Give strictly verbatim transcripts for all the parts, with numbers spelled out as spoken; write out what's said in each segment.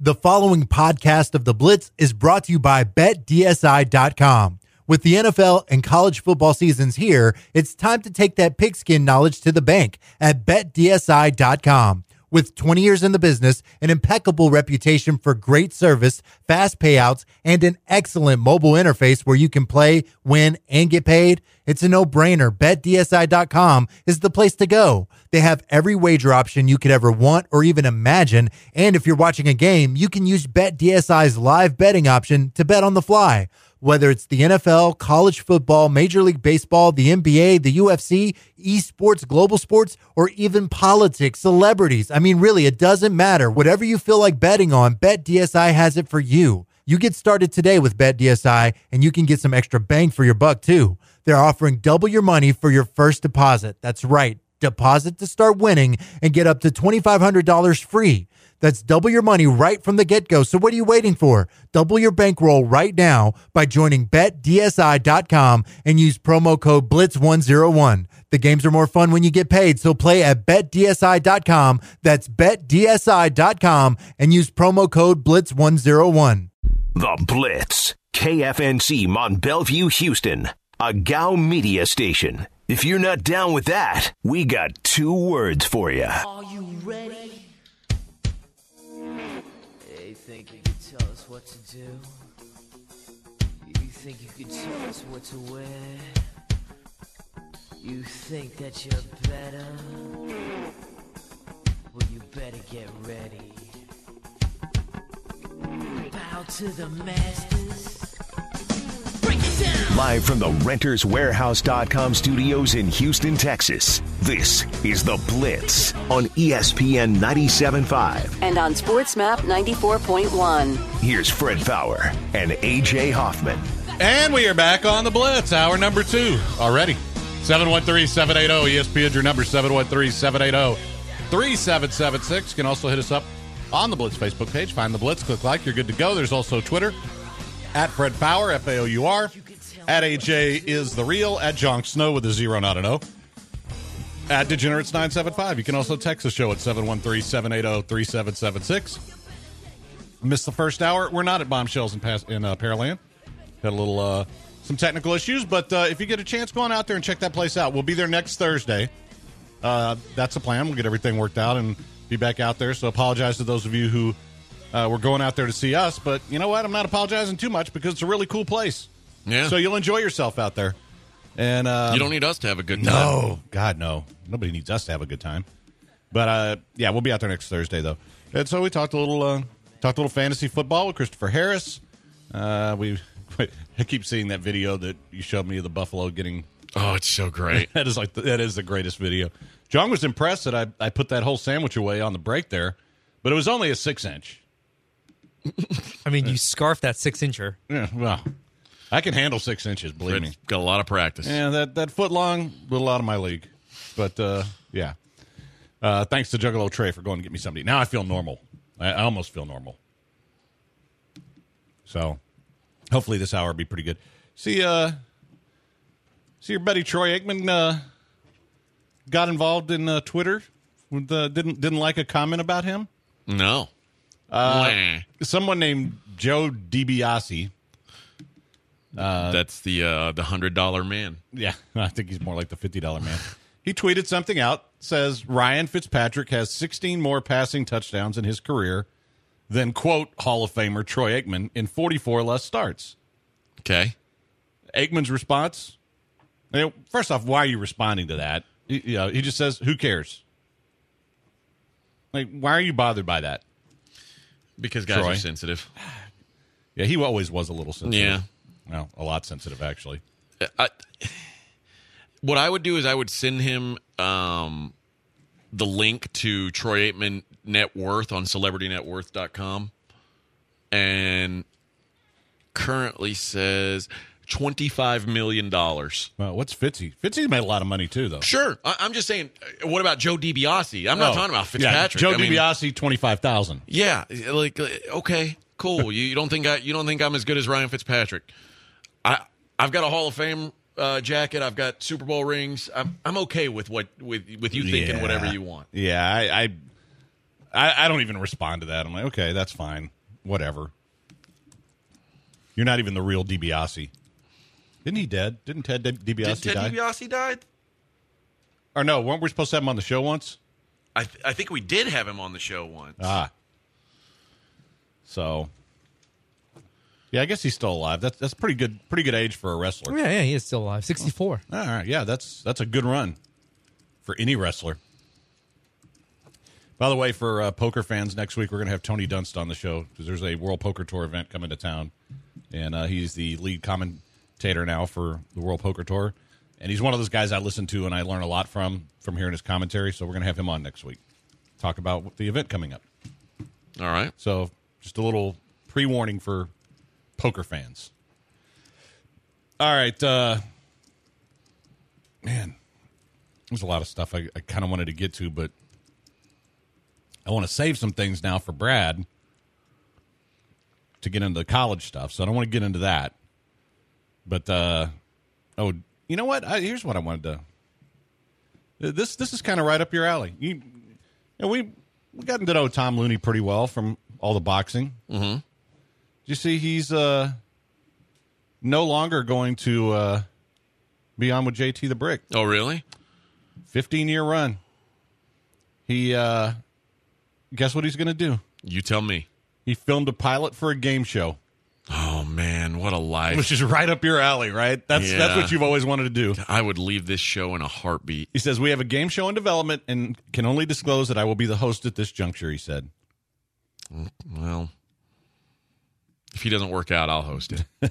The following podcast of The Blitz is brought to you by Bet D S I dot com. With the N F L and college football seasons here, it's time to take that pigskin knowledge to the bank at Bet D S I dot com. With twenty years in the business, an impeccable reputation for great service, fast payouts, and an excellent mobile interface where you can play, win, and get paid, it's a no-brainer. Bet D S I dot com is the place to go. They have every wager option you could ever want or even imagine, and if you're watching a game, you can use Bet D S I's live betting option to bet on the fly. Whether it's the N F L, college football, Major League Baseball, the N B A, the U F C, esports, global sports, or even politics, celebrities. I mean, really, it doesn't matter. Whatever you feel like betting on, Bet D S I has it for you. You get started today with Bet D S I, and you can get some extra bang for your buck, too. They're offering double your money for your first deposit. That's right. Deposit to start winning and get up to twenty-five hundred dollars free. That's double your money right from the get-go. So what are you waiting for? Double your bankroll right now by joining Bet D S I dot com and use promo code Blitz one oh one. The games are more fun when you get paid, so play at Bet D S I dot com. That's Bet D S I dot com and use promo code Blitz one oh one. The Blitz, K F N C Mont Bellevue, Houston, a G A U media station. If you're not down with that, we got two words for you. Are you ready? You think you can tell us what to do? You think you can tell us what to wear? You think that you're better? Well, you better get ready. Bow to the masters. Break it down! Live from the Renters Warehouse dot com studios in Houston, Texas, this is The Blitz on E S P N ninety-seven point five. And on SportsMap ninety-four point one. Here's Fred Faour and A J Hoffman. And we are back on The Blitz, hour number two already. seven one three, seven eight zero, E S P N, your number, seven one three, seven eight zero, three seven seven six. You can also hit us up on the Blitz Facebook page. Find The Blitz, click like, you're good to go. There's also Twitter, at Fred Faour, F A O U R. At A J is the real. At Jon Snow with a zero, not an O. At Degenerates nine seven five. You can also text the show at seven one three, seven eight zero, three seven seven six. Missed the first hour. We're not at Bombshells in, Pas- in uh, Pearland. Had a little, uh, some technical issues, but uh, if you get a chance, go on out there and check that place out. We'll be there next Thursday. Uh, that's the plan. We'll get everything worked out and be back out there. So apologize to those of you who uh, were going out there to see us. But you know what? I'm not apologizing too much because it's a really cool place. Yeah. So you'll enjoy yourself out there. And um, you don't need us to have a good time. No, God, no. Nobody needs us to have a good time. But uh, yeah, we'll be out there next Thursday though. And so we talked a little, uh, talked a little fantasy football with Christopher Harris. Uh, we, I keep seeing that video that you showed me of the Buffalo getting. Oh, it's so great. that is like the, that is the greatest video. John was impressed that I I put that whole sandwich away on the break there, but it was only a six inch. I mean, you scarfed that six incher. Yeah, well. I can handle six inches, believe Fred's me. Got a lot of practice. Yeah, that, that foot long, a little out of my league. But, uh, yeah. Uh, thanks to Juggalo Trey for going to get me somebody. Now I feel normal. I, I almost feel normal. So, hopefully this hour will be pretty good. See, uh, see your buddy Troy Aikman uh, got involved in uh, Twitter. With, uh, didn't didn't like a comment about him? No. Uh, someone named Joe DiBiase. Uh, That's the uh, the hundred dollar man. Yeah, I think he's more like the fifty dollar man. He tweeted something out. Says Ryan Fitzpatrick has sixteen more passing touchdowns in his career than quote Hall of Famer Troy Aikman in forty four less starts. Okay. Aikman's response. You know, first off, why are you responding to that? He, you know, he just says, "Who cares?" Like, why are you bothered by that? Because guys Troy? are sensitive. Yeah, he always was a little sensitive. Yeah. Well, a lot sensitive, actually. I, what I would do is I would send him um, the link to Troy Aikman net worth on celebrity net worth dot com, and currently says twenty-five million dollars. Well, what's Fitzy? Fitzy made a lot of money, too, though. Sure. I, I'm just saying, what about Joe DiBiase? I'm not Oh, talking about Fitzpatrick. Yeah, Joe I mean, DiBiase, twenty-five thousand dollars. Yeah, like, okay, cool. you, you don't think I you don't think I'm as good as Ryan Fitzpatrick? I I've got a Hall of Fame uh, jacket. I've got Super Bowl rings. I'm I'm okay with what with with you thinking Yeah. whatever you want. Yeah, I, I I, I don't even respond to that. I'm like, okay, that's fine. Whatever. You're not even the real DiBiase. Isn't he dead? Didn't Ted DiBiase Did Ted die? DiBiase died? Or no, weren't we supposed to have him on the show once? I th- I think we did have him on the show once. Ah. So, yeah, I guess he's still alive. That's that's pretty good pretty good age for a wrestler. Yeah, yeah, he is still alive. sixty-four. All right, yeah, that's that's a good run for any wrestler. By the way, for uh, poker fans, next week we're going to have Tony Dunst on the show because there's a World Poker Tour event coming to town, and uh, he's the lead commentator now for the World Poker Tour, and he's one of those guys I listen to and I learn a lot from from hearing his commentary. So we're going to have him on next week, talk about the event coming up. All right. So just a little pre-warning for poker fans. All right, uh, man, there's a lot of stuff I, I kind of wanted to get to, but I want to save some things now for Brad to get into the college stuff, so I don't want to get into that. But, uh, oh, you know what? I, here's what I wanted to. This this is kind of right up your alley. You, you know, we we got to know Tom Looney pretty well from all the boxing. Mm-hmm. Did you see he's uh, no longer going to uh, be on with J T the Brick? Oh, really? fifteen-year run. He, uh, guess what he's going to do? You tell me. He filmed a pilot for a game show. Oh, man, what a life. Which is right up your alley, right? That's Yeah. that's what you've always wanted to do. I would leave this show in a heartbeat. He says, we have a game show in development and can only disclose that I will be the host at this juncture, he said. Well, if he doesn't work out, I'll host it.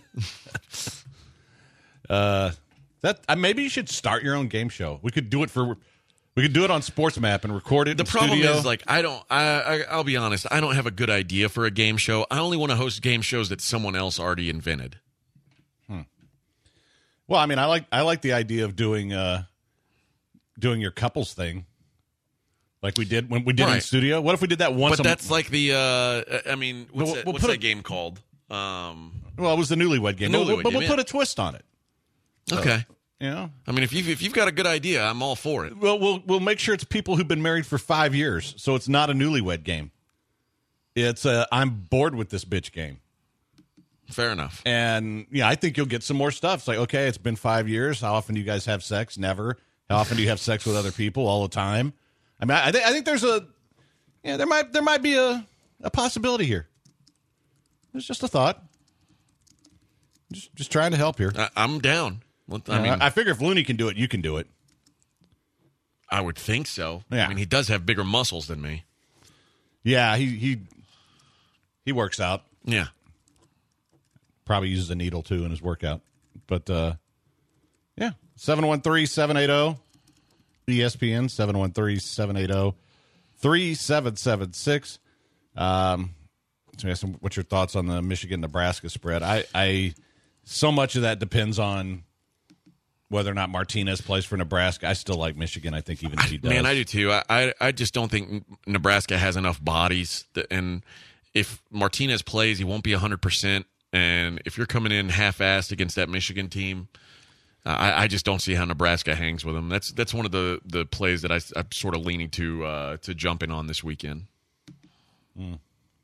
uh, that uh, maybe you should start your own game show. We could do it for... We could do it on Sports Map and record it The in problem studio. is, like, I don't, I, I, I'll be honest, I don't have a good idea for a game show. I only want to host game shows that someone else already invented. Hmm. Well, I mean, I like I like the idea of doing uh, doing your couples thing, like we did when we did in Right. studio. What if we did that once? But a that's like the, uh, I mean, what's, We'll- that, we'll what's put that a- game called? Um, well, it was the Newlywed Game. The But- Newlywed but Game, we'll put yeah. a twist on it. okay. You know, I mean, if you've, if you've got a good idea, I'm all for it. well, we'll we'll make sure it's people who've been married for five years, so it's not a Newlywed Game. It's a I'm bored with this bitch game. Fair enough. And yeah, I think you'll get some more stuff. It's like, okay, it's been five years. How often do you guys have sex? Never. How often do you have sex with other people? All the time. I mean, I, think I think there's a yeah, there might there might be a, a possibility here. It's just a thought. Just just trying to help here. I, I'm down. What- I I, mean, I figure if Looney can do it, you can do it. I would think so. Yeah. I mean, he does have bigger muscles than me. Yeah, he he he works out. Yeah. Probably uses a needle too in his workout. But uh, yeah, seven one three, seven eight zero E S P N, seven one three, seven eight zero, three seven seven six. Um, so yeah, some, what's your thoughts on the Michigan-Nebraska spread? I, I so much of that depends on whether or not Martinez plays for Nebraska. I still like Michigan. I think even if he does. Man, I do too. I, I, I just don't think Nebraska has enough bodies. That, and if Martinez plays, he won't be one hundred percent. And if you're coming in half-assed against that Michigan team, I, I just don't see how Nebraska hangs with them. That's that's one of the, the plays that I, I'm sort of leaning to uh, to jumping on this weekend. Mm.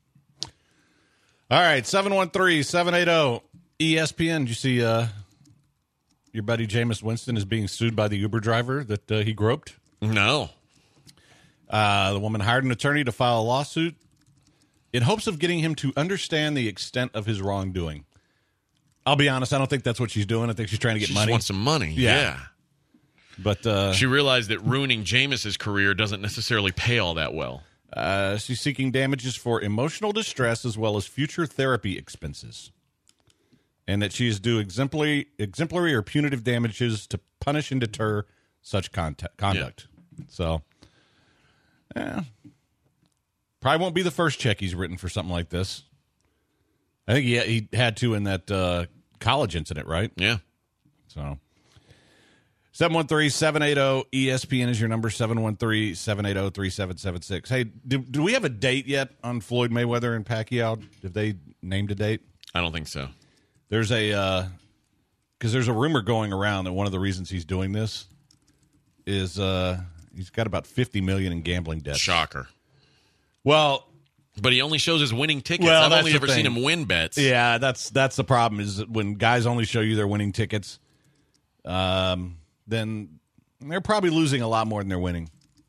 All right, seven one three, seven eight zero E S P N. Did you see uh, your buddy Jameis Winston is being sued by the Uber driver that uh, he groped? No. Uh, the woman hired an attorney to file a lawsuit in hopes of getting him to understand the extent of his wrongdoing. I'll be honest, I don't think that's what she's doing. I think she's trying to get She money. just wants some money. Yeah. Yeah. But uh, She realized that ruining Jameis's career doesn't necessarily pay all that well. uh, she's seeking damages for emotional distress as well as future therapy expenses. And that she is due exemplary, exemplary or punitive damages to punish and deter such contact, conduct. So, yeah. Probably won't be the first check he's written for something like this. I think he he had to in that uh, college incident, right? Yeah. So, seven one three, seven eight zero E S P N is your number, seven one three, seven eight zero, three seven seven six. Hey, do, do we have a date yet on Floyd Mayweather and Pacquiao? Have they named a date? I don't think so. There's a, because uh, there's a rumor going around that one of the reasons he's doing this is uh, he's got about fifty million dollars in gambling debts. Shocker. Well, but he only shows his winning tickets. Well, I've that's only the ever thing. seen him win bets. yeah, that's that's the problem is that when guys only show you their winning tickets, um, then they're probably losing a lot more than they're winning.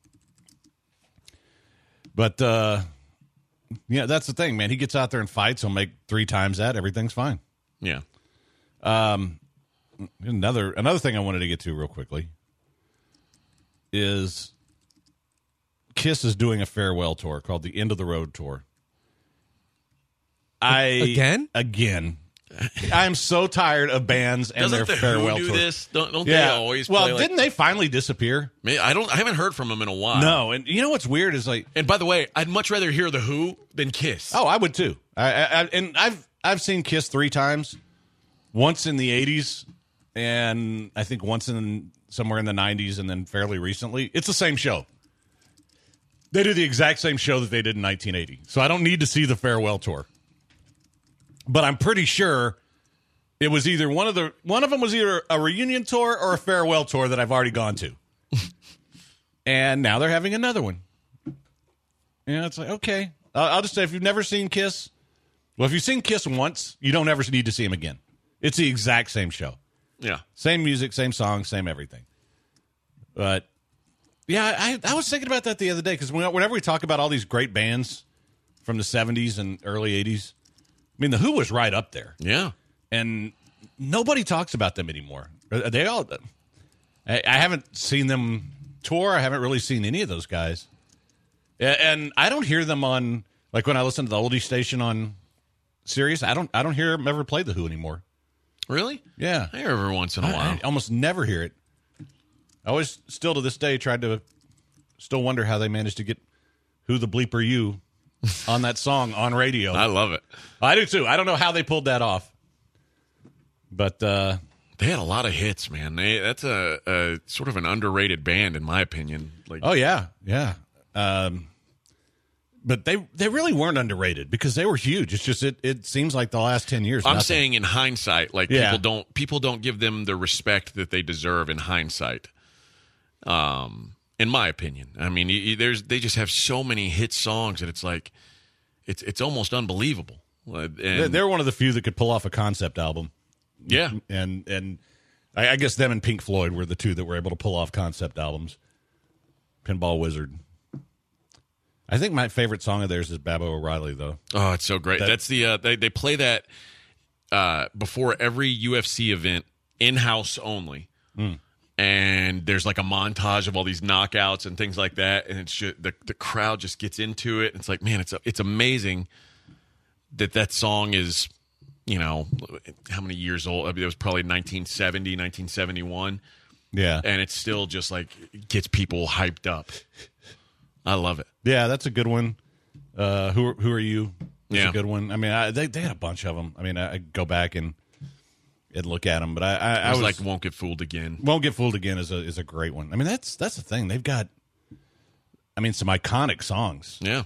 But, uh, yeah, that's the thing, man. He gets out there and fights. He'll make three times that. Everything's fine. Yeah. Um, another another thing I wanted to get to real quickly is Kiss is doing a farewell tour called the End of the Road Tour. I Again? Again. I'm so tired of bands and Doesn't their the farewell Who do tours. this? Don't, don't Yeah. they always well, play like, didn't they finally disappear? Man, I don't. I haven't heard from him in a while. No, and you know what's weird is like, And by the way, I'd much rather hear the Who than Kiss. oh, I would too. I, I, I and I've I've seen Kiss three times. Once in the eighties, and I think once in somewhere in the nineties, and then fairly recently. It's the same show. They do the exact same show that they did in nineteen eighty. So I don't need to see the farewell tour. But I'm pretty sure it was either one of the one of them was either a reunion tour or a farewell tour that I've already gone to. And now they're having another one. Yeah, it's like, okay. Uh, I'll just say, if you've never seen Kiss, well, if you've seen Kiss once, you don't ever need to see him again. It's the exact same show. Yeah. Same music, same song, same everything. But, yeah, I, I was thinking about that the other day, because whenever we talk about all these great bands from the seventies and early eighties, I mean, The Who was right up there. Yeah. And nobody talks about them anymore. They all. I, I haven't seen them tour. I haven't really seen any of those guys. And I don't hear them on, like when I listen to the oldie station on Sirius, I don't I don't hear them ever play The Who anymore. Really? Yeah. I hear every once in a I, while. I almost never hear it. I always, still to this day, tried to still wonder how they managed to get Who the Bleeper You on that song on radio. I love it. I do too. I don't know how they pulled that off. But, uh, They had a lot of hits, man. They, that's a, a sort of an underrated band, in my opinion. Like, oh, yeah. Yeah. Um, but they they really weren't underrated because they were huge. It's just it, it seems like the last ten years. I'm nothing. saying in hindsight, like Yeah. people don't people don't give them the respect that they deserve in hindsight. Um, in my opinion, I mean, you, you- there's they just have so many hit songs that it's like it's it's almost unbelievable. Uh, They- And, they're one of the few that could pull off a concept album. yeah, And and I, I guess them and Pink Floyd were the two that were able to pull off concept albums. Pinball Wizard. I think my favorite song of theirs is Babbo O'Reilly, though. oh, it's so great. That- That's the uh, they they play that uh, before every U F C event, in house only. And there's like a montage of all these knockouts and things like that, and it's just, the the crowd just gets into it. It's like, man, it's it's amazing that that song is, you know, how many years old? I mean, it was probably nineteen seventy, nineteen seventy-one, Yeah. and it's still just like gets people hyped up. I love it. Yeah, that's a good one. Uh, who who are you? That's Yeah. a good one. I mean, I, they they had a bunch of them. I mean, I, I go back and and look at them, but I I, I I was, was like, won't get fooled again. Won't Get Fooled Again is a is a great one. I mean, that's that's the thing. They've got, I mean, some iconic songs. Yeah.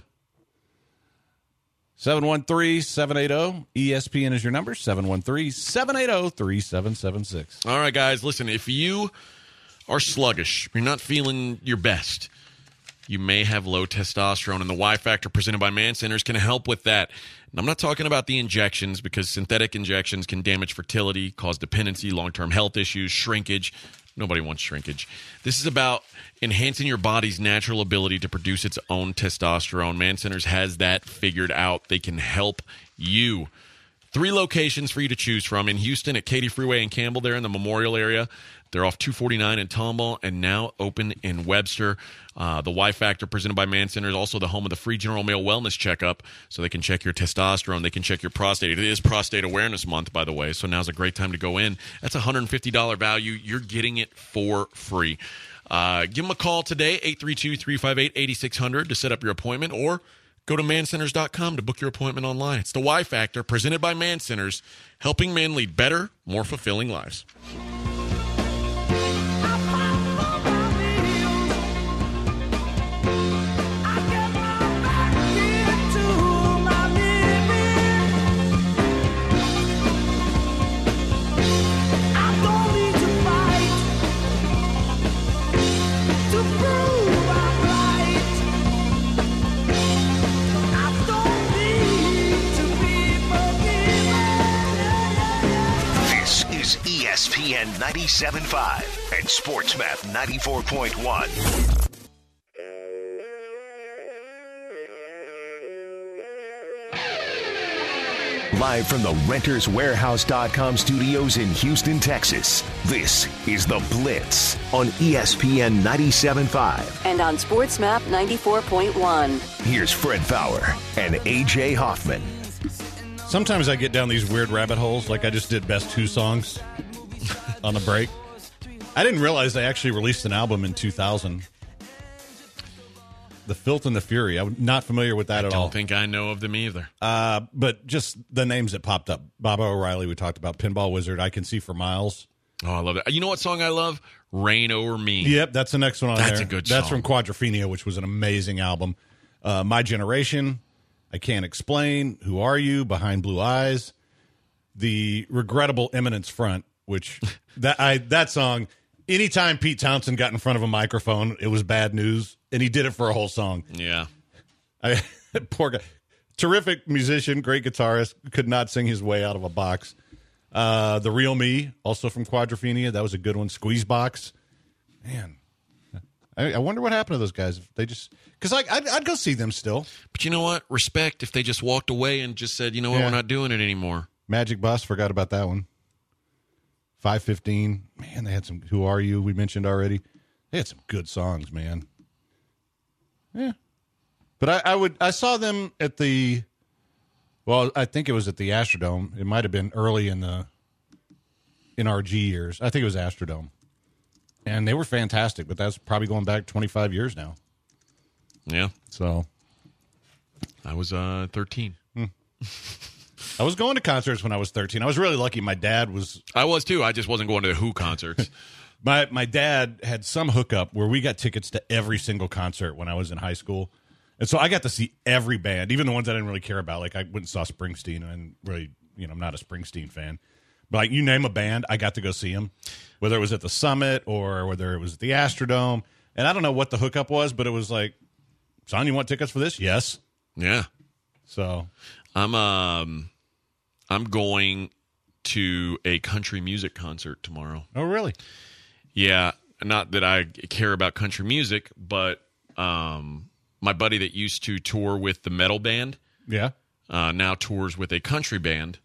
seven one three, seven eight zero, E S P N is your number, seven one three, seven eight zero, three seven seven six. All right, guys, listen, if you are sluggish, you're not feeling your best, you may have low testosterone, and the Y Factor presented by Man Centers can help with that. And I'm not talking about the injections, because synthetic injections can damage fertility, cause dependency, long-term health issues, shrinkage. Nobody wants shrinkage. This is about enhancing your body's natural ability to produce its own testosterone. Man Centers has that figured out. They can help you. Three locations for you to choose from. In Houston at Katy Freeway and Campbell, there in the Memorial area. They're off two forty-nine in Tomball and now open in Webster. Uh, the Y Factor presented by Man Center is also the home of the free General Male Wellness Checkup, so they can check your testosterone. They can check your prostate. It is Prostate Awareness Month, by the way, so now's a great time to go in. That's a one hundred fifty dollars value. You're getting it for free. Uh, give them a call today, eight three two, three five eight, eight six zero zero to set up your appointment, or go to man centers dot com to book your appointment online. It's the Y Factor presented by Man Centers, helping men lead better, more fulfilling lives. N ninety-seven point five and SportsMap ninety-four point one. Live from the Renters Warehouse dot com studios in Houston, Texas, this is The Blitz on E S P N ninety-seven point five. And on SportsMap ninety-four point one. Here's Fred Fowler and A J Hoffman. Sometimes I get down these weird rabbit holes, like I just did Best Two Songs on the break. I didn't realize they actually released an album in two thousand. The Filth and the Fury. I'm not familiar with that I at don't all. think I know of them either. Uh, but just the names that popped up. Baba O'Reilly, we talked about. Pinball Wizard, I Can See for Miles. Oh, I love it. You know what song I love? Rain Over Me. Yep, that's the next one on That's there. a good That's song. from Quadrophenia, which was an amazing album. Uh, My Generation, I Can't Explain, Who Are You, Behind Blue Eyes, the regrettable Eminence Front, which that I that song, anytime Pete Townsend got in front of a microphone, it was bad news, and he did it for a whole song. Yeah. I, poor guy. Terrific musician, great guitarist, could not sing his way out of a box. Uh, the Real Me, also from Quadrophenia, that was a good one. Squeezebox, man, I, I wonder what happened to those guys. If they just because like I'd, I'd go see them still. But you know what? Respect if they just walked away and just said, you know what, Yeah. we're not doing it anymore. Magic Bus, forgot about that one. five fifteen, man, they had some. Who Are You? We mentioned already. They had some good songs, man. Yeah, but I, I would I saw them at the. Well, I think it was at the Astrodome. It might have been early in the N R G years. I think it was Astrodome. And they were fantastic, but that's probably going back twenty-five years now. Yeah. So I was uh, thirteen. I was going to concerts when I was thirteen. I was really lucky. My dad was I was too. I just wasn't going to the Who concerts. my my dad had some hookup where we got tickets to every single concert when I was in high school. And so I got to see every band, even the ones I didn't really care about. Like I went and saw Springsteen, and really, you know, I'm not a Springsteen fan. But like you name a band, I got to go see them, whether it was at the Summit or whether it was at the Astrodome. And I don't know what the hookup was, but it was like, son, you want tickets for this? Yes. Yeah. So I'm um I'm going to a country music concert tomorrow. oh really? Yeah, not that I care about country music, but um my buddy that used to tour with the metal band Yeah. uh, now tours with a country band,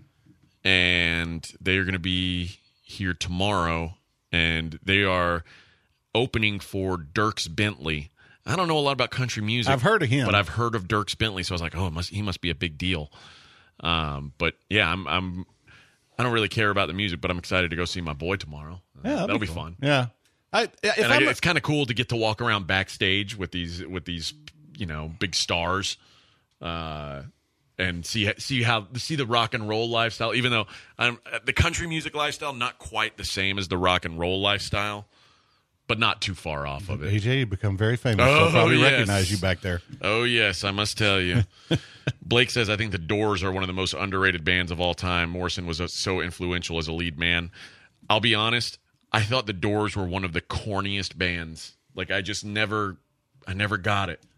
and they are going to be here tomorrow, and they are opening for Dierks Bentley. I don't know a lot about country music. I've heard of him, but I've heard of Dierks Bentley, so I was like, oh, it must, he must be a big deal. Um, but yeah, I'm, I'm, I don't really care about the music, but I'm excited to go see my boy tomorrow. Yeah, that'll be, cool. fun. Yeah. I, if And I, I'm a- it's kind of cool to get to walk around backstage with these with these you know big stars, uh, and see see how see the rock and roll lifestyle. Even though I'm, the country music lifestyle not quite the same as the rock and roll lifestyle, but not too far off of it. A J, you become very famous. Oh, They'll probably yes. recognize you back there. Oh yes, I must tell you. Blake says I think the Doors are one of the most underrated bands of all time. Morrison was uh, so influential as a lead man. I'll be honest. I thought the Doors were one of the corniest bands. Like I just never, I never got it.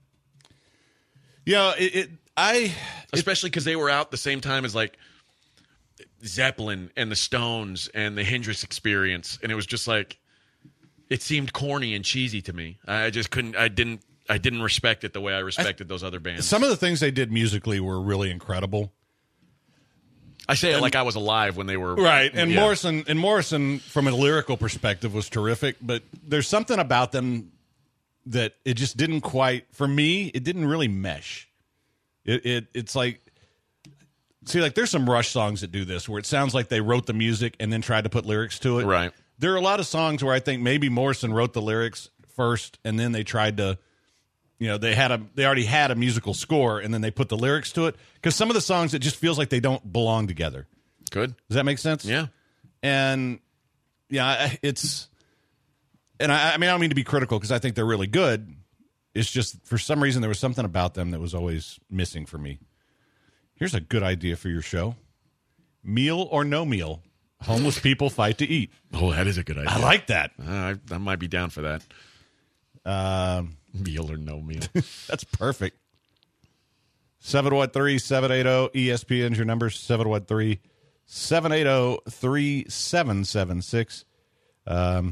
Yeah, it, it I Especially because they were out the same time as like Zeppelin and the Stones and the Hendrix Experience, and it was just like it seemed corny and cheesy to me. I just couldn't. I didn't. I didn't respect it the way I respected those other bands. some of the things they did musically were really incredible. I say it like I was alive when they were Right, and yeah. Morrison and Morrison from a lyrical perspective was terrific, but there's something about them that it just didn't quite for me, it didn't really mesh. It it it's like see like there's some Rush songs that do this where it sounds like they wrote the music and then tried to put lyrics to it. Right. There are a lot of songs where I think maybe Morrison wrote the lyrics first and then they tried to you know, they had a they already had a musical score and then they put the lyrics to it because some of the songs it just feels like they don't belong together. Good. Does that make sense? Yeah. And yeah, it's and I, I mean I don't mean to be critical because I think they're really good. It's just for some reason there was something about them that was always missing for me. Here's a good idea for your show: meal or no meal, homeless people fight to eat. Oh, that is a good idea. I like that. Uh, I, I might be down for that. Um, Meal or no meal. that's perfect. seven one three, seven eight zero, E S P N's your number, seven one three, seven eight zero, three seven seven six. Um,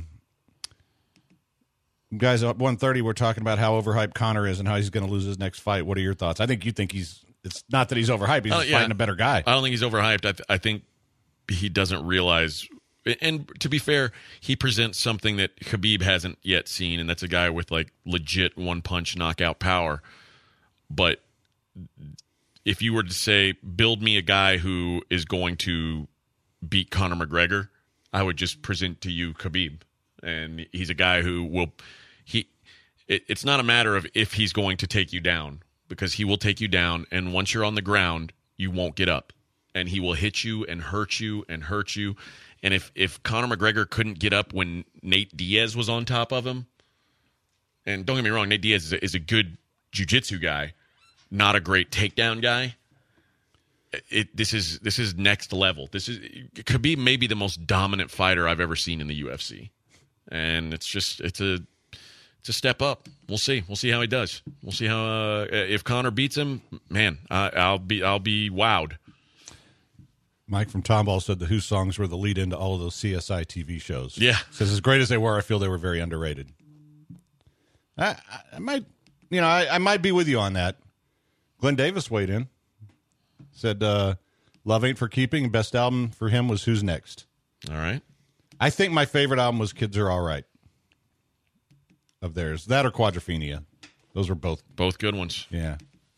guys, at one thirty, we're talking about how overhyped Conor is and how he's going to lose his next fight. What are your thoughts? I think you think he's – it's not that he's overhyped. He's Uh, just yeah. fighting a better guy. I don't think he's overhyped. I, th- I think he doesn't realize. And to be fair, he presents something that Khabib hasn't yet seen, and that's a guy with like legit one-punch knockout power. But if you were to say, build me a guy who is going to beat Conor McGregor, I would just present to you Khabib. And he's a guy who will he. It, it's not a matter of if he's going to take you down, because he will take you down, and once you're on the ground, you won't get up, and he will hit you and hurt you and hurt you. And if if Conor McGregor couldn't get up when Nate Diaz was on top of him, and don't get me wrong, Nate Diaz is a, is a good jiu-jitsu guy, not a great takedown guy. It, this is this is next level. This is Khabib may be the most dominant fighter I've ever seen in the U F C, and it's just it's a it's a step up. We'll see. We'll see how he does. We'll see how uh, if Conor beats him. Man, I, I'll be I'll be wowed. Mike from Tomball said the Who songs were the lead into all of those C S I T V shows. Yeah. Says as great as they were, I feel they were very underrated. I, I, I might, you know, I, I might be with you on that. Glenn Davis weighed in. Said, uh, Love Ain't for Keeping. Best album for him was Who's Next. All right. I think my favorite album was Kids Are All Right of theirs. That or Quadrophenia. Those were both. Both good ones. Yeah.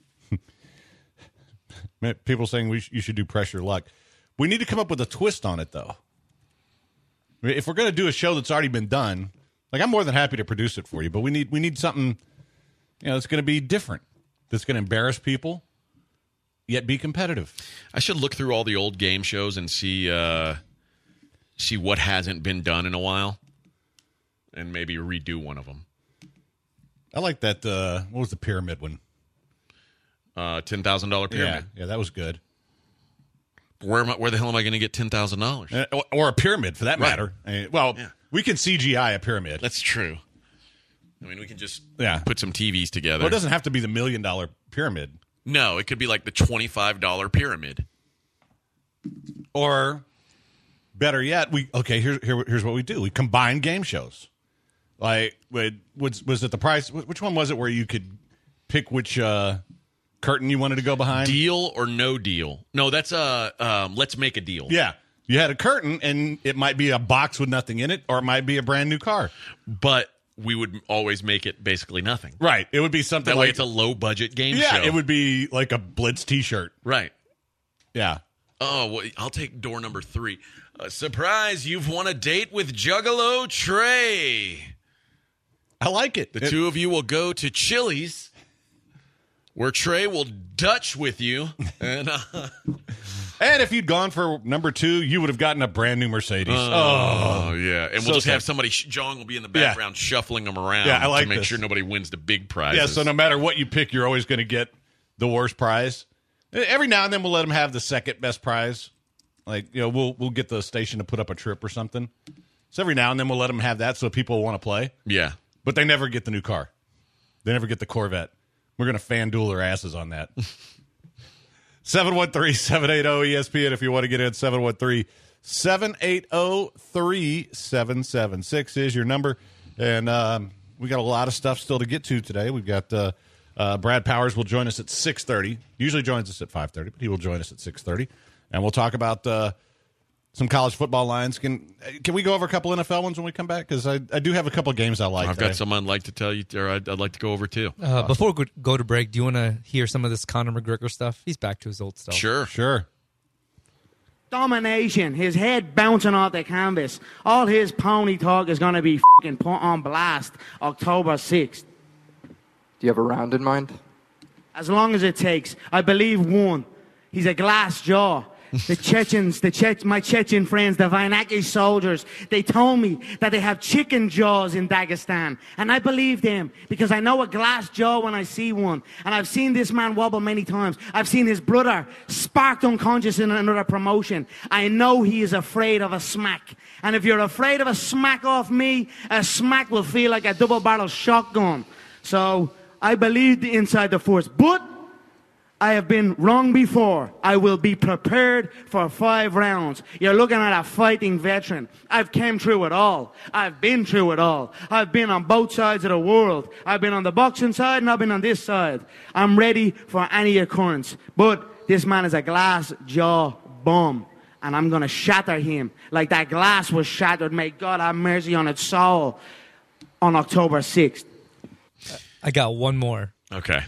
People saying we sh- you should do Pressure Luck. We need to come up with a twist on it, though. I mean, if we're going to do a show that's already been done, like I'm more than happy to produce it for you, but we need we need something, you know, that's going to be different, that's going to embarrass people, yet be competitive. I should look through all the old game shows and see uh, see what hasn't been done in a while, and maybe redo one of them. I like that. Uh, what was the pyramid one? Uh, ten thousand dollar pyramid. Yeah, yeah, that was good. Where am I, where the hell am I going to get ten thousand dollars? Uh, or, or a pyramid, for that Right. matter. I mean, well, Yeah. we can C G I a pyramid. That's true. I mean, we can just Yeah. put some T Vs together. Well, it doesn't have to be the million dollar pyramid. No, it could be like the twenty-five dollar pyramid. Or better yet, we okay. Here's here, here's what we do: we combine game shows. Like, was was it the price? Which one was it where you could pick which uh, curtain you wanted to go behind? Deal or no deal? No, that's a um, let's make a deal. Yeah, you had a curtain, and it might be a box with nothing in it, or it might be a brand new car. But we would always make it basically nothing. Right. It would be something That like way, it's a low budget game yeah. show. It would be like a Blitz T-shirt. Right. Yeah. Oh, well, I'll take door number three. Uh, surprise! You've won a date with Juggalo Trey. I like it. The It- two of you will go to Chili's, where Trey will Dutch with you. And uh, And if you'd gone for number two, you would have gotten a brand new Mercedes. oh, yeah, and So we'll just sad. have somebody. John will be in the Yeah. background shuffling them around. Yeah, I like to make this. sure nobody wins the big prizes. Yeah, so no matter what you pick, you're always going to get the worst prize. Every now and then we'll let them have the second best prize. Like, you know, we'll we'll get the station to put up a trip or something. So every now and then we'll let them have that so people want to play. Yeah. But they never get the new car. They never get the Corvette. We're going to fan duel their asses on that. seven one three, seven eight zero, E S P N if you want to get in. seven one three, seven eight zero, three seven seven six is your number. And um, we got a lot of stuff still to get to today. We've got uh, uh, Brad Powers will join us at six thirty. Usually joins us at five thirty, but he will join us at six thirty. And we'll talk about uh, some college football lines. Can can we go over a couple N F L ones when we come back? Because I, I do have a couple games I like. I've today. got some I'd like to tell you, or I'd, I'd like to go over too. Uh, before we go to break, do you want to hear some of this Conor McGregor stuff? He's back to his old stuff. Sure. Sure. Domination, his head bouncing off the canvas. All his pony talk is going to be fucking put on blast October sixth. Do you have a round in mind? As long as it takes. I believe one. He's a glass jaw. The Chechens, the Chech, my Chechen friends, the Vainaki soldiers, they told me that they have chicken jaws in Dagestan. And I believe them because I know a glass jaw when I see one. And I've seen this man wobble many times. I've seen his brother sparked unconscious in another promotion. I know he is afraid of a smack. And if you're afraid of a smack off me, a smack will feel like a double-barrel shotgun. So I believe the inside the force. But I have been wrong before. I will be prepared for five rounds. You're looking at a fighting veteran. I've came through it all. I've been through it all. I've been on both sides of the world. I've been on the boxing side and I've been on this side. I'm ready for any occurrence. But this man is a glass jaw bum. And I'm going to shatter him like that glass was shattered. May God have mercy on its soul on October sixth. I got one more. Okay.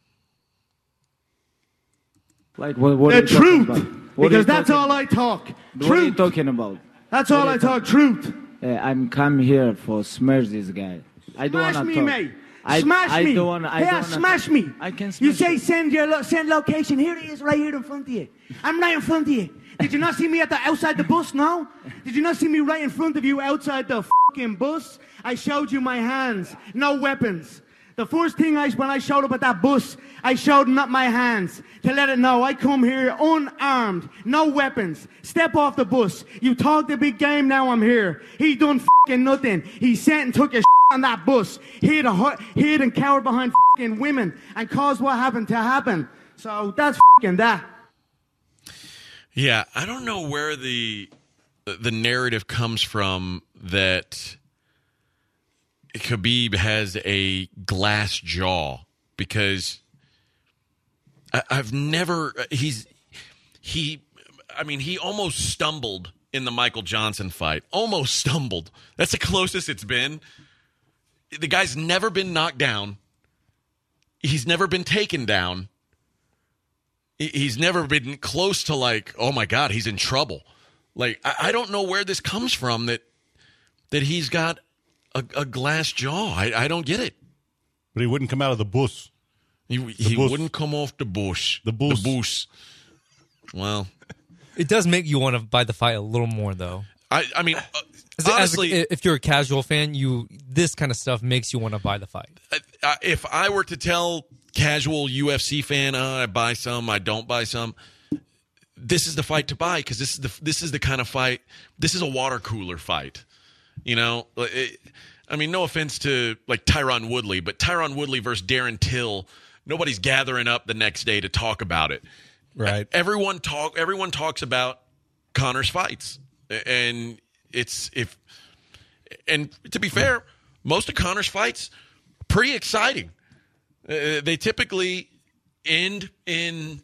Like what? what The are you talking truth. about? What are Because you that's talking- all I talk. What are you Truth. talking about? That's What all are I you talk. talking- Truth. Uh, I'm come here for smash this guy. I don't Smash wanna me, talk. mate. I, smash I me. Don't wanna, I yeah, don't wanna smash talk. me. I can You smash say you. send your lo- send location. Here it is, right here in front of you. I'm right in front of you. Did you not see me at the outside the bus? No. Did you not see me right in front of you outside the fucking bus? I showed you my hands, no weapons. The first thing I when I showed up at that bus, I showed not my hands to let it know I come here unarmed, no weapons. Step off the bus. You talk the big game. Now I'm here. He done fucking nothing. He sat and took a on that bus, hid, a, hid and cowered behind fucking women and caused what happened to happen. So that's fucking that. Yeah, I don't know where the the narrative comes from that Khabib has a glass jaw, because I, I've never he's he I mean he almost stumbled in the Michael Johnson fight. Almost stumbled. That's the closest it's been. The guy's never been knocked down. He's never been taken down. He's never been close to like, oh my God, he's in trouble. Like, I, I don't know where this comes from that that he's got a, a glass jaw. I, I don't get it. But he wouldn't come out of the bus. He, he bus. wouldn't come off the bush. The bus. The bus. Well, It does make you want to buy the fight a little more, though. I, I mean, uh, As- as- honestly, if you're a casual fan, you this kind of stuff makes you want to buy the fight. uh, if I were to tell casual U F C fan, uh, I buy some, I don't buy some, this is the fight to buy, because this is the this is the kind of fight. This is a water cooler fight. You know, it, I mean, no offense to like Tyron Woodley, but Tyron Woodley versus Darren Till, nobody's gathering up the next day to talk about it. Right. Everyone talk. Everyone talks about Conor's fights, and it's if. And to be fair, most of Conor's fights pretty exciting. Uh, they typically end in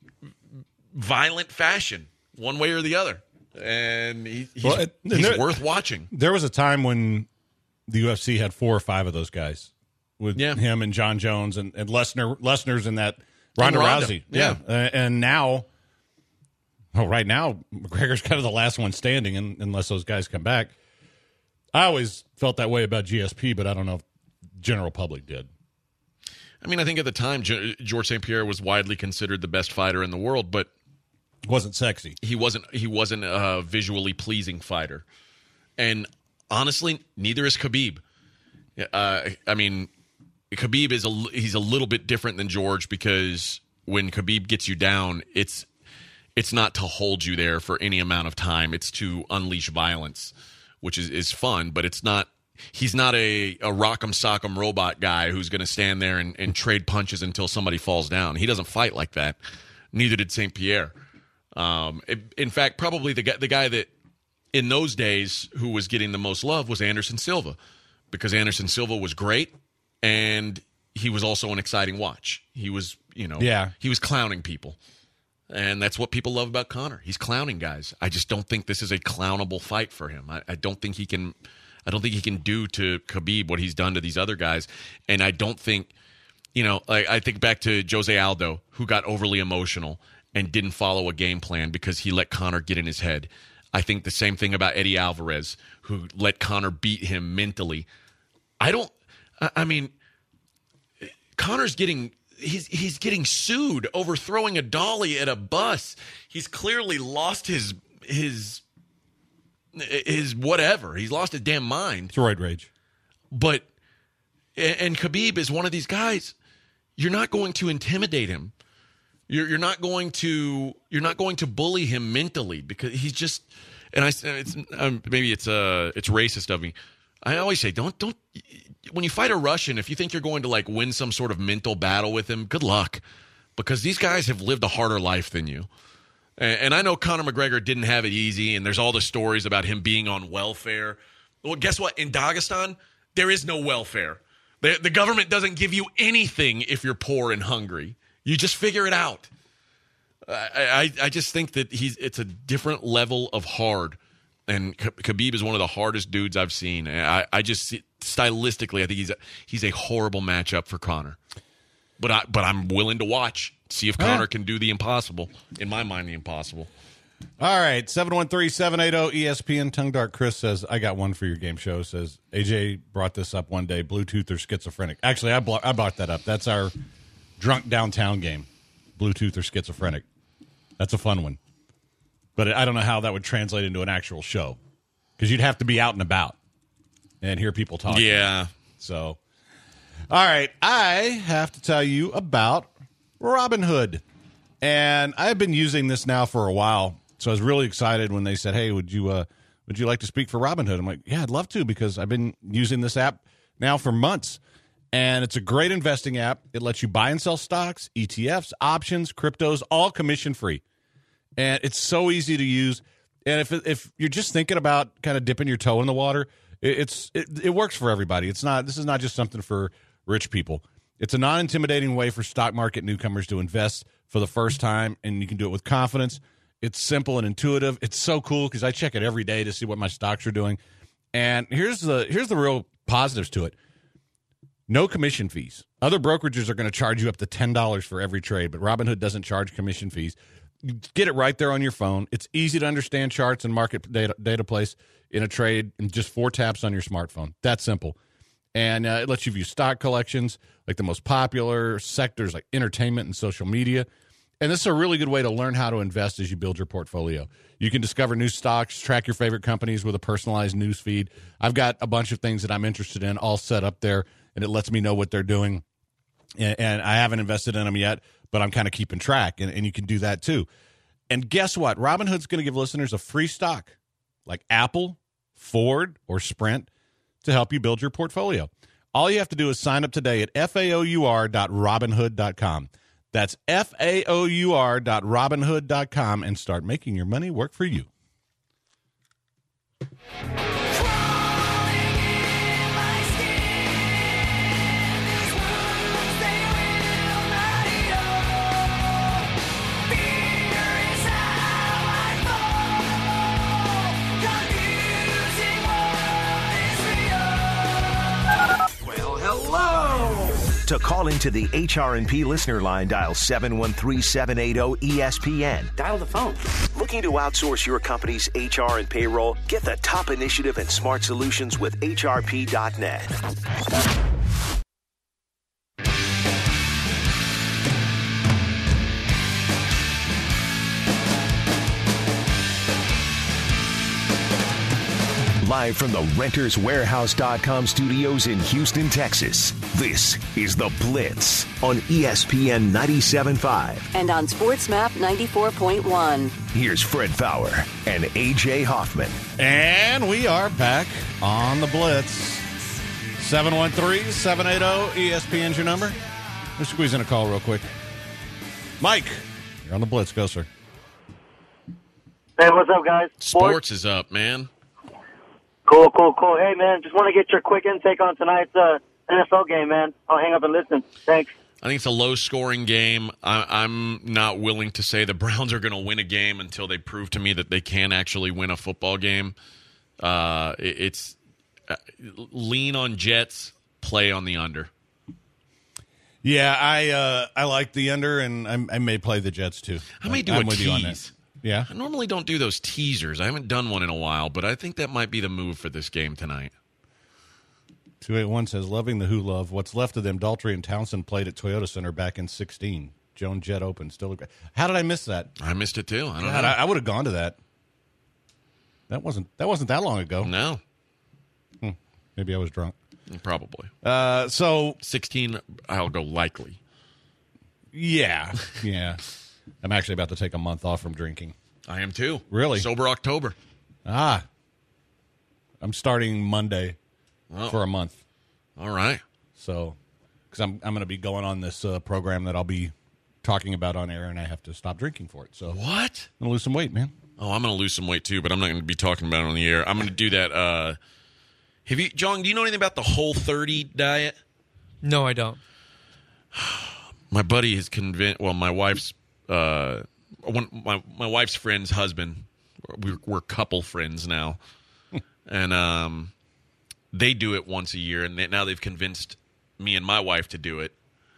violent fashion, one way or the other, and he, he's, Well, it- he's there- worth watching. There was a time when the U F C had four or five of those guys with Yeah. him and John Jones and, and Lesnar. Lesnar's in that Ronda, Ronda, Rousey. yeah. Uh, and now, well, right now, McGregor's kind of the last one standing, in, unless those guys come back. I always felt that way about G S P, but I don't know if general public did. I mean, I think at the time, G- George Saint Pierre was widely considered the best fighter in the world, but wasn't sexy. He wasn't. He wasn't a visually pleasing fighter, and honestly, neither is Khabib. Uh, I mean, Khabib is a he's a little bit different than George, because when Khabib gets you down, it's it's not to hold you there for any amount of time. It's to unleash violence, which is, is fun, but it's not. He's not a, a rock'em sock'em robot guy who's going to stand there and, and trade punches until somebody falls down. He doesn't fight like that. Neither did Saint Pierre. Um, it, in fact, probably the guy, the guy that in those days who was getting the most love was Anderson Silva, because Anderson Silva was great and he was also an exciting watch. He was, you know, Yeah. he was clowning people. And that's what people love about Conor. He's clowning guys. I just don't think this is a clownable fight for him. I, I don't think he can. I don't think he can do to Khabib what he's done to these other guys. And I don't think, you know, like I think back to Jose Aldo, who got overly emotional and didn't follow a game plan because he let Conor get in his head. I think the same thing about Eddie Alvarez, who let Conor beat him mentally. I don't. I, I mean, Conor's getting. He's he's getting sued over throwing a dolly at a bus. He's clearly lost his his his whatever. He's lost his damn mind. Droid rage. But and Khabib is one of these guys. You're not going to intimidate him. You're you're not going to you're not going to bully him mentally, because he's just. And I it's um, maybe it's uh it's racist of me. I always say don't don't. When you fight a Russian, if you think you're going to like win some sort of mental battle with him, good luck, because these guys have lived a harder life than you. And, and I know Conor McGregor didn't have it easy, and there's all the stories about him being on welfare. Well, guess what? In Dagestan, there is no welfare. The, the government doesn't give you anything if you're poor and hungry. You just figure it out. I, I, I just think that he's it's a different level of hard. And Khabib is one of the hardest dudes I've seen. I, I just stylistically, I think he's a, he's a horrible matchup for Conor. But I but I'm willing to watch, see if Conor can do the impossible. In my mind, the impossible. All right, seven one three, seven eight zero, E S P N. Tongue Dark Chris says, I got one for your game show. Says, A J brought this up one day, Bluetooth or schizophrenic. Actually, I, blo- I brought that up. That's our drunk downtown game, Bluetooth or schizophrenic. That's a fun one. But I don't know how that would translate into an actual show, because you'd have to be out and about and hear people talking. Yeah. So, all right, I have to tell you about Robinhood. And I've been using this now for a while. So I was really excited when they said, hey, would you uh, would you like to speak for Robinhood? I'm like, yeah, I'd love to, because I've been using this app now for months. And it's a great investing app. It lets you buy and sell stocks, E T Fs, options, cryptos, all commission-free. And it's so easy to use. And if if you're just thinking about kind of dipping your toe in the water, it, it's it, it works for everybody. It's not this is not just something for rich people. It's a non-intimidating way for stock market newcomers to invest for the first time, and you can do it with confidence. It's simple and intuitive. It's so cool because I check it every day to see what my stocks are doing. And here's the here's the real positives to it. No commission fees. Other brokerages are going to charge you up to ten dollars for every trade, but Robinhood doesn't charge commission fees. You get it right there on your phone. It's easy to understand charts and market data, data place in a trade in just four taps on your smartphone. That simple. And uh, it lets you view stock collections, like the most popular sectors like entertainment and social media. And this is a really good way to learn how to invest as you build your portfolio. You can discover new stocks, track your favorite companies with a personalized news feed. I've got a bunch of things that I'm interested in all set up there, and it lets me know what they're doing. And, and I haven't invested in them yet, but I'm kind of keeping track, and, and you can do that too. And guess what? Robinhood's going to give listeners a free stock like Apple, Ford, or Sprint to help you build your portfolio. All you have to do is sign up today at F A O U R dot robinhood dot com. That's F A O U R dot robinhood dot com and start making your money work for you. To call into the H R and P listener line, dial seven one three, seven eight zero, E S P N. Dial the phone. Looking to outsource your company's H R and payroll? Get the top initiative and smart solutions with H R P dot net. Live from the Renters Warehouse dot com studios in Houston, Texas, this is The Blitz on E S P N ninety-seven point five. And on SportsMap ninety-four point one. Here's Fred Fowler and A J Hoffman. And we are back on The Blitz. seven one three, seven eight zero, E S P N's your number. Let's squeeze in a call real quick. Mike, you're on The Blitz. Go, sir. Hey, what's up, guys? Sports, Sports is up, man. Cool, cool, cool. Hey, man, just want to get your quick intake on tonight's uh, N F L game, man. I'll hang up and listen. Thanks. I think it's a low-scoring game. I, I'm not willing to say the Browns are going to win a game until they prove to me that they can actually win a football game. Uh, it, it's uh, lean on Jets, play on the under. Yeah, I uh, I like the under, and I, I may play the Jets too. I may do I'm a with you on that. tease. Yeah. I normally don't do those teasers. I haven't done one in a while, but I think that might be the move for this game tonight. two eight one says, loving the Who Love. What's left of them, Daltrey and Townsend played at Toyota Center back in sixteen. Joan Jett Open. Still, a... How did I miss that? I missed it too. I don't God, know. I, I would have gone to that. That wasn't that wasn't that long ago. No. Hmm. Maybe I was drunk. Probably. Uh, so sixteen, I'll go likely. Yeah. Yeah. I'm actually about to take a month off from drinking. I am too. Really? Sober October. Ah. I'm starting Monday oh. for a month. All right. So, because I'm I'm going to be going on this uh, program that I'll be talking about on air, and I have to stop drinking for it. So What? I'm going to lose some weight, man. Oh, I'm going to lose some weight too, but I'm not going to be talking about it on the air. I'm going to do that. Uh, have you, John, do you know anything about the Whole thirty diet? No, I don't. My buddy is convinced, well, my wife's, uh, one, my, my wife's friend's husband, we're, we're couple friends now, and um, they do it once a year, and they, now they've convinced me and my wife to do it.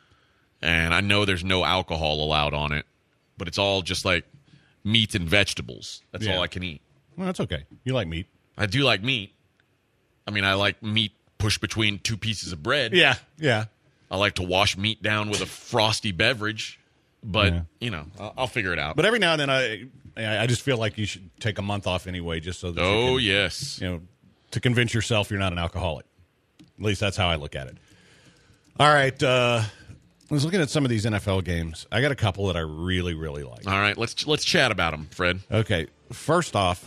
And I know there's no alcohol allowed on it, but it's all just like meat and vegetables. That's Yeah. all I can eat. Well, that's okay. You like meat. I do like meat. I mean, I like meat pushed between two pieces of bread. Yeah, yeah. I like to wash meat down with a frosty beverage, but, Yeah. you know, I'll, I'll figure it out. But every now and then, I I just feel like you should take a month off anyway, just so that Oh, you can, yes. you know, to convince yourself you're not an alcoholic. At least that's how I look at it. All right. Uh, I was looking at some of these N F L games. I got a couple that I really, really like. All right, let's let's chat about them, Fred. Okay. First off,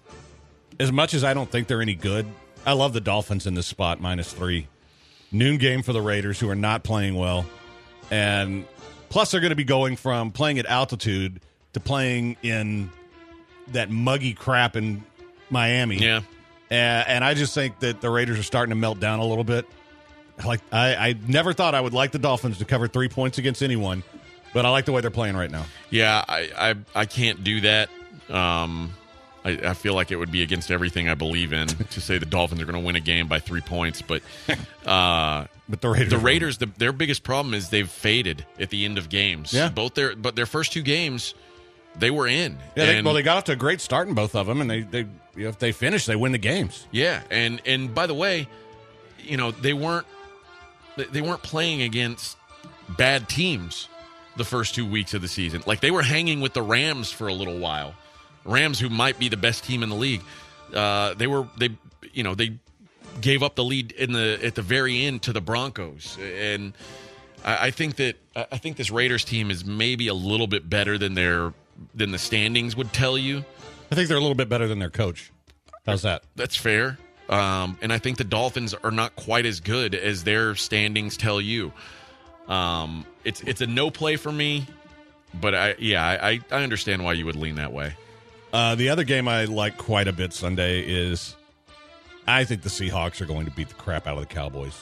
as much as I don't think they're any good, I love the Dolphins in this spot, minus three. Noon game for the Raiders, who are not playing well. And plus, they're going to be going from playing at altitude to playing in that muggy crap in Miami. Yeah. And, and I just think that the Raiders are starting to melt down a little bit. Like I, I never thought I would like the Dolphins to cover three points against anyone, but I like the way they're playing right now. Yeah, I I, I can't do that. Um, I, I feel like it would be against everything I believe in to say the Dolphins are going to win a game by three points. But uh, but the Raiders, the Raiders, the, their biggest problem is they've faded at the end of games. Yeah. both their but their first two games, they were in. Yeah, they, And- well, they got off to a great start in both of them, and they, they you know, if they finish, they win the games. Yeah, and and by the way, you know they weren't they weren't playing against bad teams the first two weeks of the season. Like they were hanging with the Rams for a little while. Rams, who might be the best team in the league, uh, they were they you know they gave up the lead in the at the very end to the Broncos, and I, I think that I think this Raiders team is maybe a little bit better than their than the standings would tell you. I think they're a little bit better than their coach. How's that? That's fair. Um, and I think the Dolphins are not quite as good as their standings tell you. Um, it's it's a no play for me, but I yeah I, I understand why you would lean that way. Uh, the other game I like quite a bit Sunday is I think the Seahawks are going to beat the crap out of the Cowboys.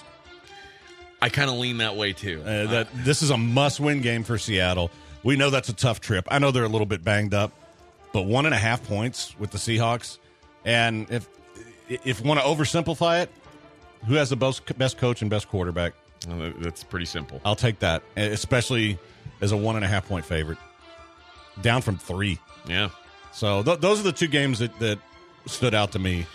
I kind of lean that way too. Uh, that this is a must-win game for Seattle. We know that's a tough trip. I know they're a little bit banged up, but one and a half points with the Seahawks, and if if you want to oversimplify it, who has the best best coach and best quarterback? Well, that's pretty simple. I'll take that, especially as a one and a half point favorite, down from three. Yeah. So th- those are the two games that, that stood out to me.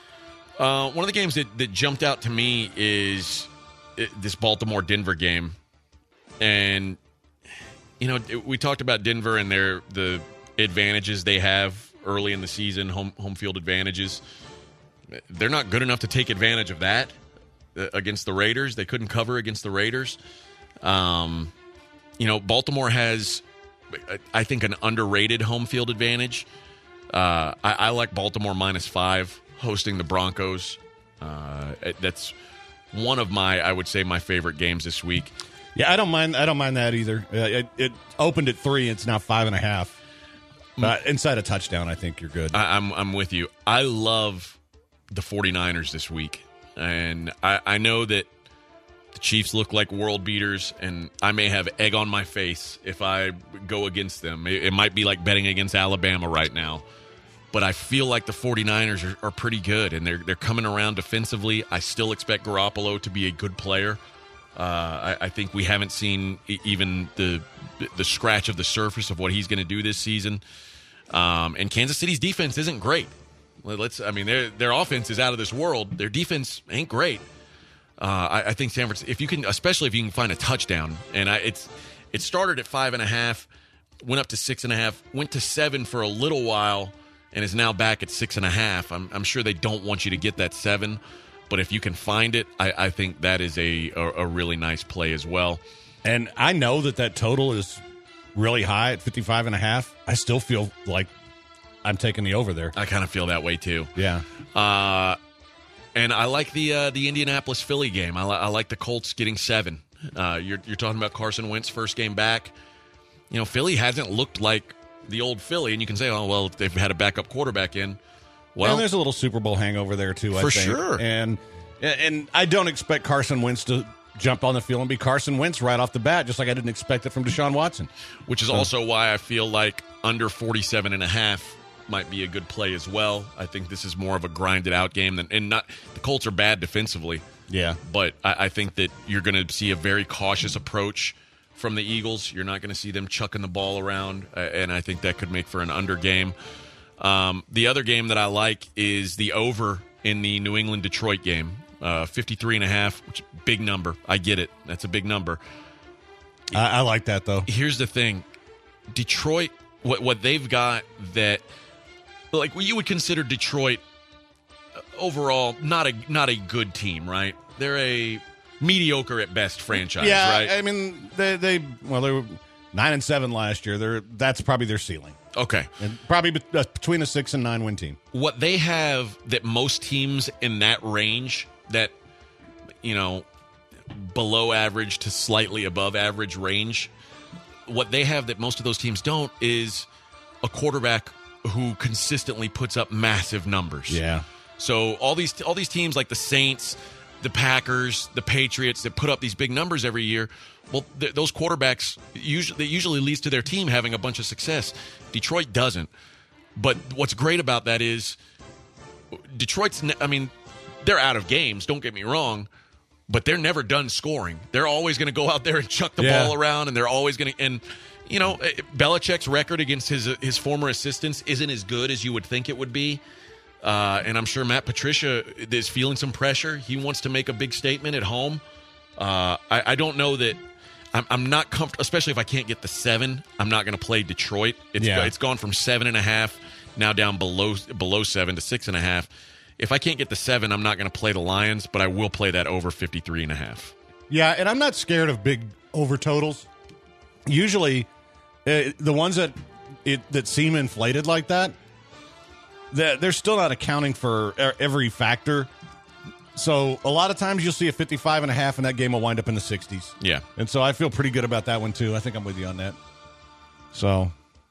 Uh, one of the games that, that jumped out to me is it, this Baltimore-Denver game. And, you know, it, we talked about Denver and their the advantages they have early in the season, home home field advantages. They're not good enough to take advantage of that uh, against the Raiders. They couldn't cover against the Raiders. Um, you know, Baltimore has, I think, an underrated home field advantage. Uh, I, I like Baltimore minus five hosting the Broncos. Uh, that's one of my, I would say, my favorite games this week. Yeah, I don't mind. I don't mind that either. Uh, it, it opened at three. It's now five and a half. But inside a touchdown, I think you're good. I, I'm I'm with you. I love the 49ers this week, and I, I know that the Chiefs look like world beaters, and I may have egg on my face if I go against them. It, it might be like betting against Alabama right now. But I feel like the 49ers are, are pretty good, and they're they're coming around defensively. I still expect Garoppolo to be a good player. Uh, I, I think we haven't seen even the the scratch of the surface of what he's going to do this season. Um, and Kansas City's defense isn't great. Let's, I mean, their their offense is out of this world. Their defense ain't great. Uh, I, I think San Francisco, if you can, especially if you can find a touchdown, and I, it's it started at five and a half, went up to six and a half, went to seven for a little while, and is now back at six and a half. I'm, I'm sure they don't want you to get that seven, but if you can find it, I, I think that is a, a a really nice play as well. And I know that that total is really high at fifty-five and a half. I still feel like I'm taking the over there. I kind of feel that way too. Yeah. Uh, and I like the uh, the Indianapolis Philly game. I, li- I like the Colts getting seven. Uh, you're you're talking about Carson Wentz first game back. you know, Philly hasn't looked like the old Philly, and you can say, oh, well, they've had a backup quarterback in. Well, and there's a little Super Bowl hangover there, too, I for think. sure. And, and I don't expect Carson Wentz to jump on the field and be Carson Wentz right off the bat, just like I didn't expect it from Deshaun Watson. Which is so. also why I feel like under forty-seven and a half might be a good play as well. I think this is more of a grinded out game than, and not the Colts are bad defensively. Yeah. But I, I think that you're going to see a very cautious approach from the Eagles. You're not going to see them chucking the ball around, uh, and I think that could make for an under game. Um, the other game that I like is the over in the New England-Detroit game, uh, fifty-three and a half, which big number. I get it. That's a big number. I, I like that, though. Here's the thing. Detroit, what, what they've got that, like, what you would consider Detroit overall not a not a good team, right? They're a mediocre at best franchise, yeah, right? I mean, they, they well, they were nine and seven last year. They're that's probably their ceiling. Okay, and probably be, uh, between a six and nine win team. What they have that most teams in that range, that you know, below average to slightly above average range, what they have that most of those teams don't is a quarterback who consistently puts up massive numbers. Yeah. So all these all these teams like the Saints, the Packers, the Patriots that put up these big numbers every year, well, th- those quarterbacks usually that usually leads to their team having a bunch of success. Detroit doesn't. But what's great about that is Detroit's. Ne- I mean, they're out of games. Don't get me wrong, but they're never done scoring. They're always going to go out there and chuck the yeah. ball around, and they're always going to. And you know, Belichick's record against his his former assistants isn't as good as you would think it would be. Uh, and I'm sure Matt Patricia is feeling some pressure. He wants to make a big statement at home. Uh, I, I don't know that I'm, I'm not comfortable, especially if I can't get the seven. I'm not going to play Detroit. It's yeah. it's gone from seven and a half now down below below seven to six and a half. If I can't get the seven, I'm not going to play the Lions, but I will play that over fifty-three and a half. Yeah, and I'm not scared of big over totals. Usually, uh, the ones that it that seem inflated like that, that they're still not accounting for every factor. So a lot of times you'll see a fifty-five and a half, and that game will wind up in the sixties. Yeah. And so I feel pretty good about that one, too. I think I'm with you on that. So,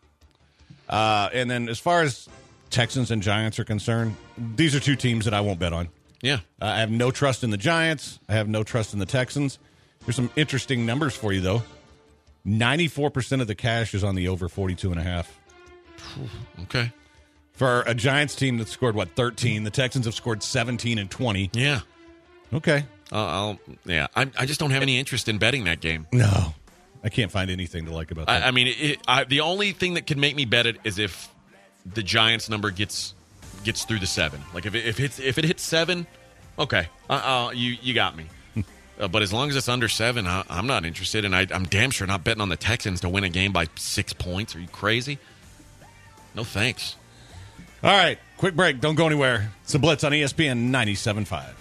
uh, and then as far as Texans and Giants are concerned, these are two teams that I won't bet on. Yeah. Uh, I have no trust in the Giants. I have no trust in the Texans. There's some interesting numbers for you, though. ninety-four percent of the cash is on the over forty-two and a half. Okay. For a Giants team that scored, what, thirteen? The Texans have scored seventeen and twenty. Yeah. Okay. Uh, I'll, yeah. I, I just don't have any interest in betting that game. No. I can't find anything to like about that. I, I mean, it, I, the only thing that could make me bet it is if the Giants number gets gets through the seven. Like, if it, if it's, if it hits seven, okay. Uh, uh, you, you got me. uh, but as long as it's under seven, I, I'm not interested. And I, I'm damn sure not betting on the Texans to win a game by six points. Are you crazy? No thanks. All right, quick break. Don't go anywhere. It's the Blitz on E S P N ninety-seven point five.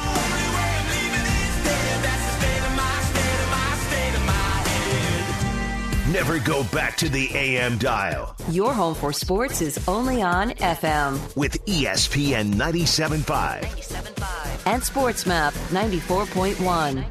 Never go back to the A M dial. Your home for sports is only on F M. With E S P N ninety-seven point five. And SportsMap ninety-four point one.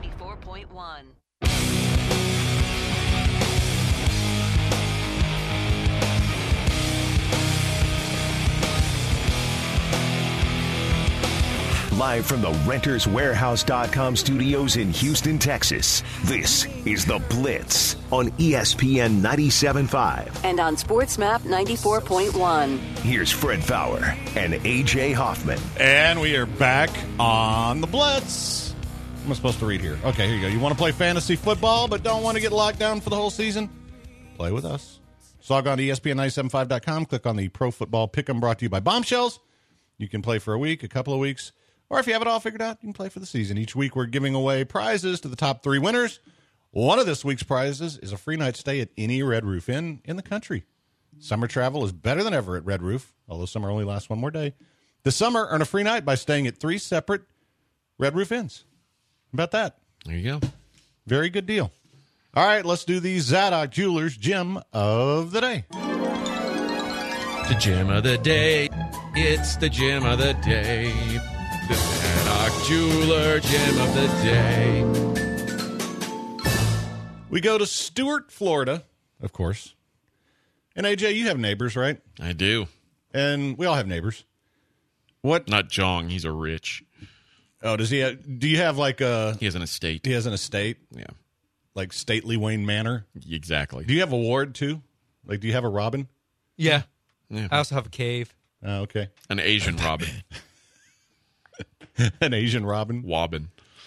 Live from the Renters Warehouse dot com studios in Houston, Texas, this is The Blitz on E S P N ninety-seven point five. And on SportsMap ninety-four point one. Here's Fred Fowler and A J Hoffman. And we are back on The Blitz. What am I supposed to read here? Okay, here you go. You want to play fantasy football but don't want to get locked down for the whole season? Play with us. So log on to E S P N ninety-seven point five dot com. Click on the Pro Football Pick'em brought to you by Bombshells. You can play for a week, a couple of weeks. Or if you have it all figured out, you can play for the season. Each week we're giving away prizes to the top three winners. One of this week's prizes is a free night stay at any Red Roof Inn in the country. Summer travel is better than ever at Red Roof, although summer only lasts one more day. This summer, earn a free night by staying at three separate Red Roof Inns. How about that? There you go. Very good deal. All right, let's do the Zadok Jewelers Gem of the Day. The gem of the day. It's the gem of the day. The Zadok Jeweler Gem of the Day. We go to Stuart, Florida. of course. And A J, you have neighbors, right? I do. And we all have neighbors. What? Not Jong. He's a rich. Oh, does he have, do you have like a... He has an estate. He has an estate? Yeah. Like stately Wayne Manor? Exactly. Do you have a ward, too? Like, do you have a Robin? Yeah. yeah. I also have a cave. Oh, okay. An Asian Robin. An Asian Robin? Wobbin.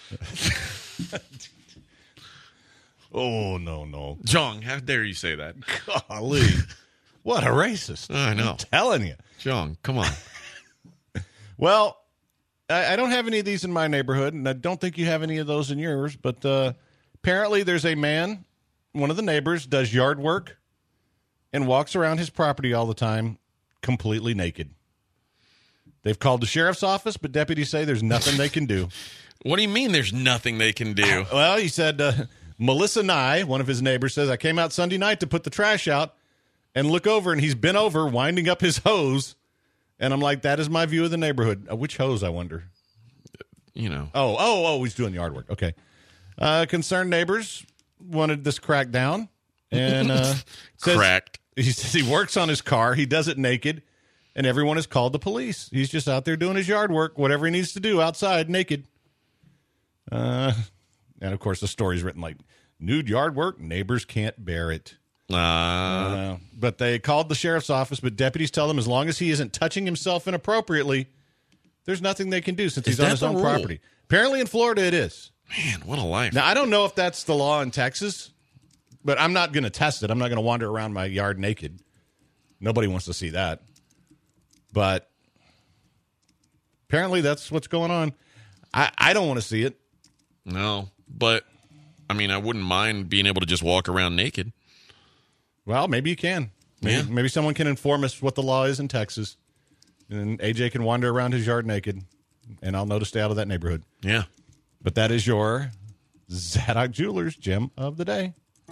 Oh, no, no. Jong, how dare you say that? Golly. What a racist. I know. I'm telling you. Jong, come on. Well, I, I don't have any of these in my neighborhood, and I don't think you have any of those in yours, but uh, apparently there's a man, one of the neighbors, does yard work and walks around his property all the time completely naked. They've called the sheriff's office, but deputies say there's nothing they can do. What do you mean there's nothing they can do? Well, he said, uh, Melissa Nye, one of his neighbors, says, I came out Sunday night to put the trash out and look over, and he's bent over winding up his hose. And I'm like, that is my view of the neighborhood. Uh, which hose, I wonder? You know. Oh, oh, oh, he's doing yard work. Okay. Uh, concerned neighbors wanted this cracked down. And uh, says, cracked. He says he works on his car. He does it naked. And everyone has called the police. He's just out there doing his yard work, whatever he needs to do outside, naked. Uh, and, of course, the story's written like, nude yard work, neighbors can't bear it. Uh, uh, but they called the sheriff's office, but deputies tell them as long as he isn't touching himself inappropriately, there's nothing they can do since he's on his own rule? property. Apparently in Florida it is. Man, what a life. Now, I don't know if that's the law in Texas, but I'm not going to test it. I'm not going to wander around my yard naked. Nobody wants to see that. But apparently that's what's going on. I, I don't want to see it. No, but, I mean, I wouldn't mind being able to just walk around naked. Well, maybe you can. Maybe, yeah. maybe someone can inform us what the law is in Texas. And A J can wander around his yard naked, and I'll know to stay out of that neighborhood. Yeah. But that is your Zadok Jewelers gem of the day.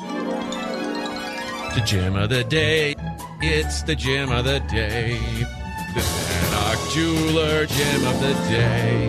The gem of the day. It's the gem of the day. The Zadok Jeweler gem of the day.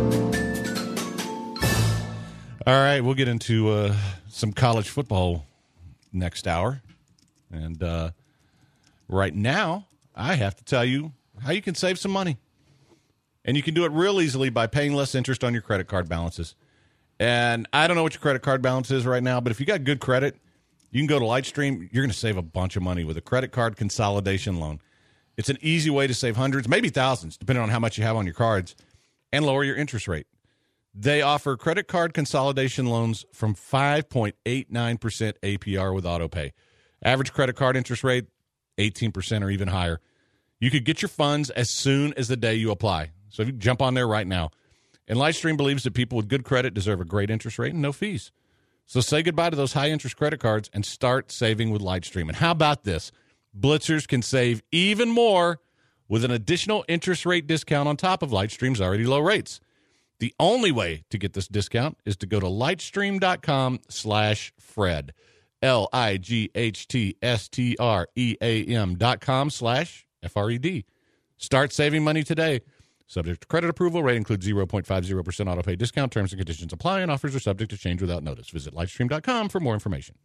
All right, we'll get into uh, some college football next hour. And uh, right now, I have to tell you how you can save some money. And you can do it real easily by paying less interest on your credit card balances. And I don't know what your credit card balance is right now, but if you got good credit, you can go to Lightstream. You're going to save a bunch of money with a credit card consolidation loan. It's an easy way to save hundreds, maybe thousands, depending on how much you have on your cards, and lower your interest rate. They offer credit card consolidation loans from five point eight nine percent A P R with AutoPay. Average credit card interest rate, eighteen percent or even higher. You could get your funds as soon as the day you apply. So if you jump on there right now. And Lightstream believes that people with good credit deserve a great interest rate and no fees. So say goodbye to those high-interest credit cards and start saving with Lightstream. And how about this? Blitzers can save even more with an additional interest rate discount on top of Lightstream's already low rates. The only way to get this discount is to go to lightstream.com slash Fred. L I G H T S T R E A M dot com slash F R E D. Start saving money today. Subject to credit approval. Rate includes zero point five zero percent auto pay discount. Terms and conditions apply, and offers are subject to change without notice. Visit lightstream dot com for more information.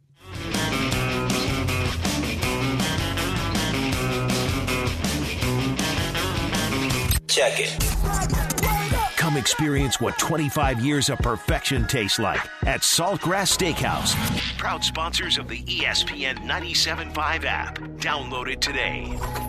Check it. Come experience what twenty-five years of perfection tastes like at Saltgrass Steakhouse. Proud sponsors of the E S P N ninety-seven point five app. Download it today.